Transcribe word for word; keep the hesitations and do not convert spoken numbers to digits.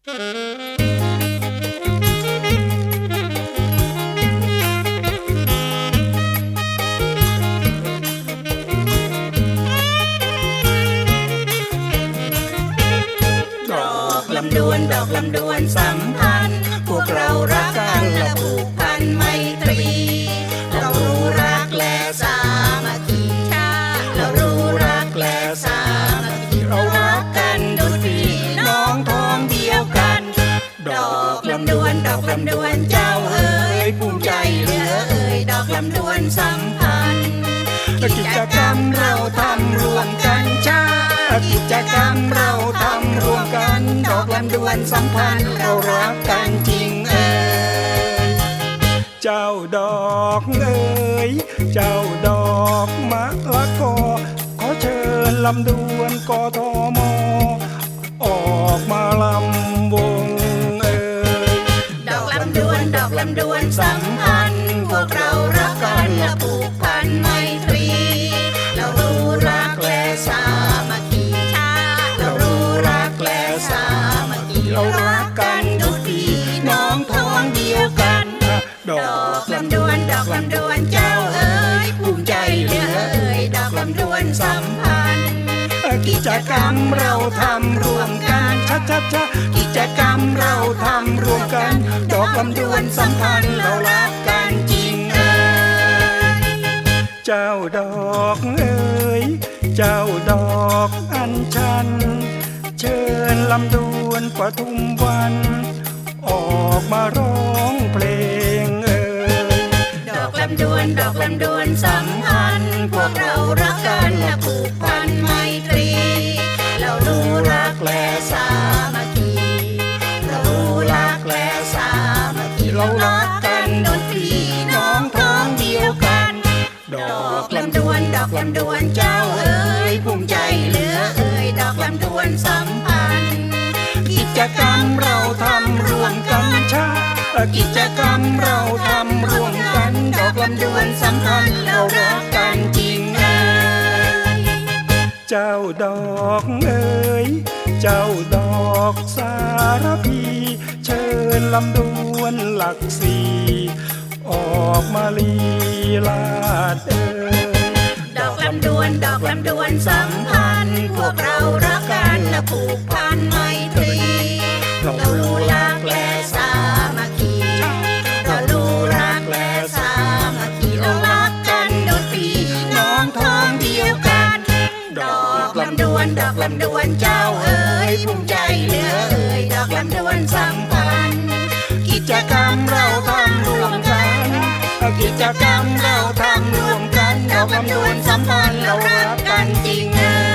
ดอกลำดวนดอกลำดวนสัมพันธ์พวกเรารักกันและผูกพันไมตรีเรารู้รักและสามัคคีเรารู้รักและสามัคคีเรารักกันดุจพี่น้องท้องเดียวกันดอกลำดวนดอกลำดวนเจ้าเอ๋ยภูมิใจเหลือเอ๋ยดอกลำดวนสัมพันธ์กิจกรรมเราทำร่วมกันชากิจกรรมเราทำร่วมกันดอกลำดวนสัมพันธ์เรารักกันจริงเอ๋ยเจ้าดอกเอ๋ยเจ้าดอกมะละกอขอเชิญลำดวนกทมออกมาลำวงเอ๋ยดอกลำดวนดอกลำดวนสัมพันธ์พวกเรารักกันและผูกพันไมตรีเรารู้รักและสามัคคีเรารู้รักและสามัคคีเรารักกันดุจพี่น้องท้องเดียวกันดอกลำดวนดอกลำดวนเจ้าเอ๋ยภูมิใจเหลือเอ๋ยดอกลำดวนสัมพันธ์กิจกรรมเราทำร่วมกันชัดชัดชัดกิจกรรมเราทำร่วมกันดอกลำดวนสัมพันธ์เรารักกันจริงเอ๋ยเจ้าดอกเอ๋ยเจ้าดอกอัญชันเชิญลำดวนปทุมวันออกมาร้องเพลงเอ๋ยดอกลำดวนดอกลำดวนสัมพันธ์พวกเรารักกันและผูกพันไมตรีเรารู้รักและสามัคคีเรารู้รักและสามัคคีเรารักกันดุจพี่น้องท้องเดียวกันดอกลำดวนดอกลำดวนเจ้าเอ๋ยภูมิใจเหลือเอ๋ยดอกลำดวนสัมพันธ์กิจกรรมเราทำร่วมกันชากิจกรรมเราทำร่วมกันดอกลำดวนสัมพันธ์เรารักกันจริงเอ๋ยเจ้าดอกเอ๋ยเจ้าดอกสารพีเชิญลำดวนหลักสี่ออกมาลีลาดเอ๋ยดอกลำดวนดอกลำดวนสัมพันธ์พวกเรารักกันและผูกพันไมตรีเรารู้รักและสามัคคีเรารู้รักและสามัคคีเรารักกันดุจพี่น้องท้องเดียวกันดอกลำดวนดอกลำดวนเจ้าเอ๋ยภูมิใจเหลือเอ๋ยดอกลำดวนสัมพันธ์กิจกรรมเราทำร่วมกันกิจกรรมเราทำร่วมกันดอกลำดวนสัมพันธ์เรารักกันจริงเอ๋ย